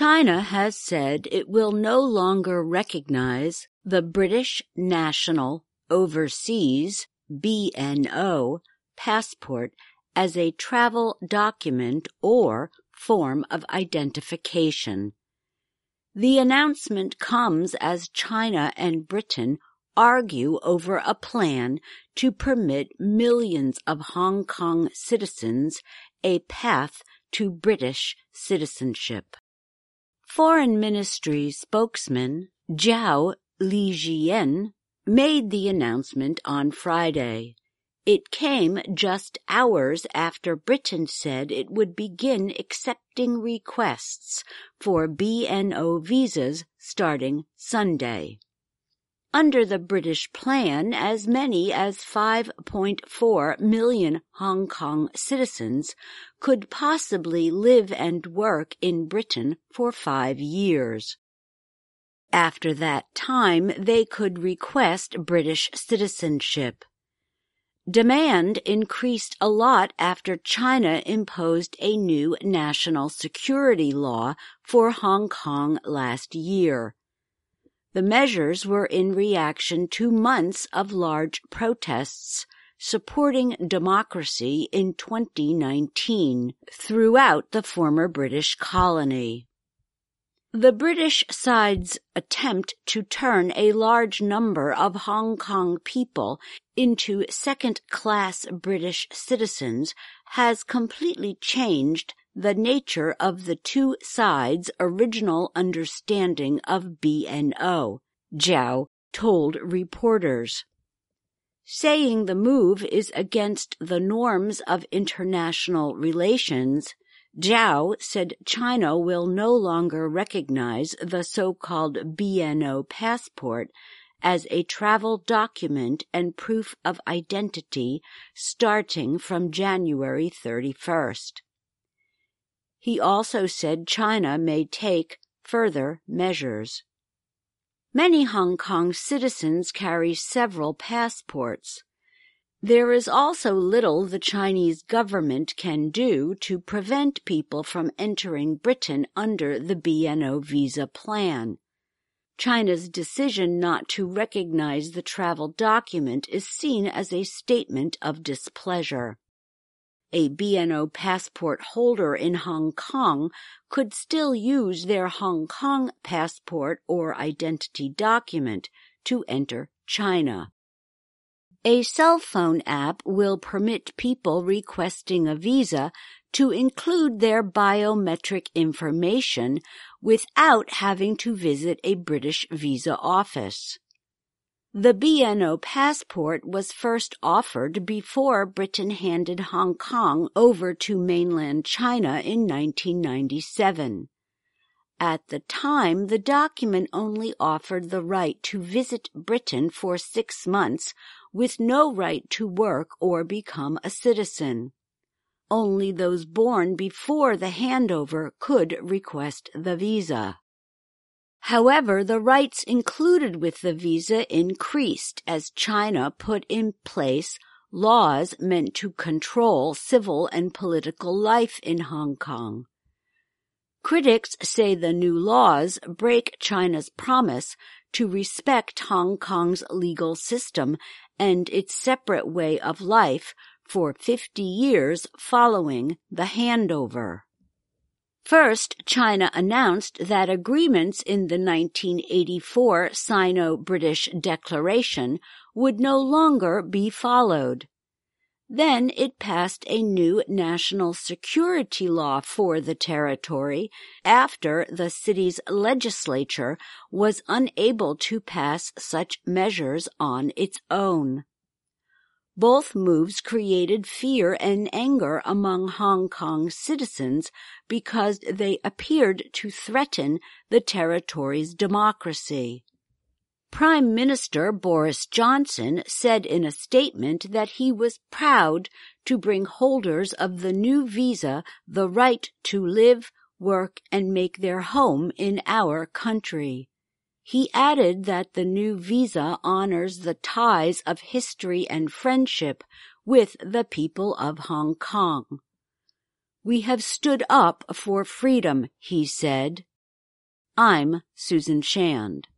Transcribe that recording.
China has said it will no longer recognize the British National Overseas (BNO) passport as a travel document or form of identification. The announcement comes as China and Britain argue over a plan to permit millions of Hong Kong citizens a path to British citizenship. Foreign Ministry spokesman Zhao Lijian made the announcement on Friday. It came just hours after Britain said it would begin accepting requests for BNO visas starting Sunday. Under the British plan, as many as 5.4 million Hong Kong citizens could possibly live and work in Britain for 5 years. After that time, they could request British citizenship. Demand increased a lot after China imposed a new national security law for Hong Kong last year. The measures were in reaction to months of large protests supporting democracy in 2019 throughout the former British colony. The British side's attempt to turn a large number of Hong Kong people into second-class British citizens has completely changed the nature of the two sides' original understanding of BNO, Zhao told reporters. Saying the move is against the norms of international relations, Zhao said China will no longer recognize the so-called BNO passport as a travel document and proof of identity starting from January 31st. He also said China may take further measures. Many Hong Kong citizens carry several passports. There is also little the Chinese government can do to prevent people from entering Britain under the BNO visa plan. China's decision not to recognize the travel document is seen as a statement of displeasure. A BNO passport holder in Hong Kong could still use their Hong Kong passport or identity document to enter China. A cell phone app will permit people requesting a visa to include their biometric information without having to visit a British visa office. The BNO passport was first offered before Britain handed Hong Kong over to mainland China in 1997. At the time, the document only offered the right to visit Britain for 6 months with no right to work or become a citizen. Only those born before the handover could request the visa. However, the rights included with the visa increased as China put in place laws meant to control civil and political life in Hong Kong. Critics say the new laws break China's promise to respect Hong Kong's legal system and its separate way of life for 50 years following the handover. First, China announced that agreements in the 1984 Sino-British Declaration would no longer be followed. Then it passed a new national security law for the territory after the city's legislature was unable to pass such measures on its own. Both moves created fear and anger among Hong Kong citizens because they appeared to threaten the territory's democracy. Prime Minister Boris Johnson said in a statement that he was proud to bring holders of the new visa the right to live, work, and make their home in our country. He added that the new visa honors the ties of history and friendship with the people of Hong Kong. "We have stood up for freedom," he said. I'm Susan Shand.